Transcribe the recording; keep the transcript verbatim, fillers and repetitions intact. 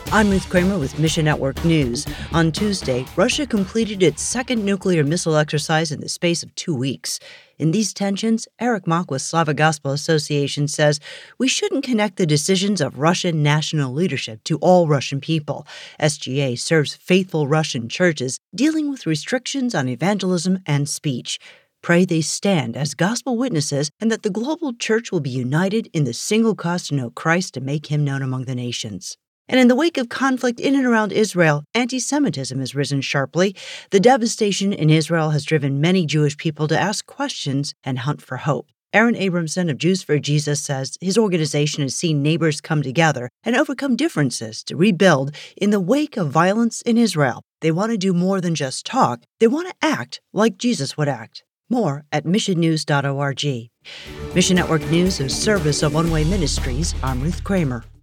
I'm Ruth Kramer with Mission Network News. On Tuesday, Russia completed its second nuclear missile exercise in the space of two weeks. In these tensions, Eric Mock with Slavic Gospel Association says we shouldn't connect the decisions of Russian national leadership to all Russian people. S G A serves faithful Russian churches dealing with restrictions on evangelism and speech. Pray they stand as gospel witnesses and that the global church will be united in the single cause to know Christ and make him known among the nations. And in the wake of conflict in and around Israel, anti-Semitism has risen sharply. The devastation in Israel has driven many Jewish people to ask questions and hunt for hope. Aaron Abramson of Jews for Jesus says his organization has seen neighbors come together and overcome differences to rebuild in the wake of violence in Israel. They want to do more than just talk. They want to act like Jesus would act. More at mission news dot org. Mission Network News is service of One Way Ministries. I'm Ruth Kramer.